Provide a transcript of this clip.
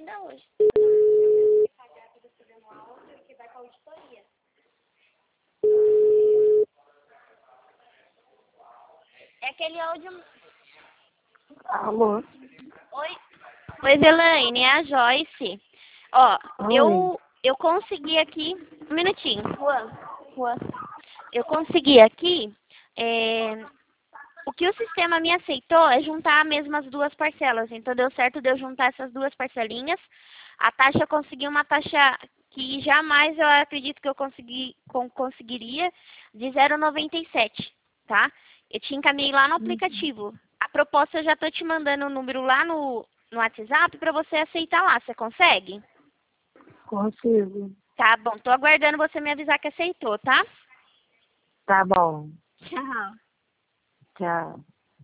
ainda hoje. Que vai com a auditoria. É aquele áudio... Alô? Oi, Elaine, é a Joyce. Ó, Oi. eu consegui aqui... Um minutinho. Juan. Eu consegui aqui... O que o sistema me aceitou é juntar mesmo as duas parcelas. Então, deu certo de eu juntar essas duas parcelinhas. A taxa, eu consegui uma taxa que jamais eu acredito que eu conseguiria, de 0,97, tá? Eu te encaminhei lá no aplicativo. A proposta, eu já tô te mandando o número lá no WhatsApp para você aceitar lá. Você consegue? Consigo. Tá bom. Tô aguardando você me avisar que aceitou, tá? Tá bom. Tchau. Tchau.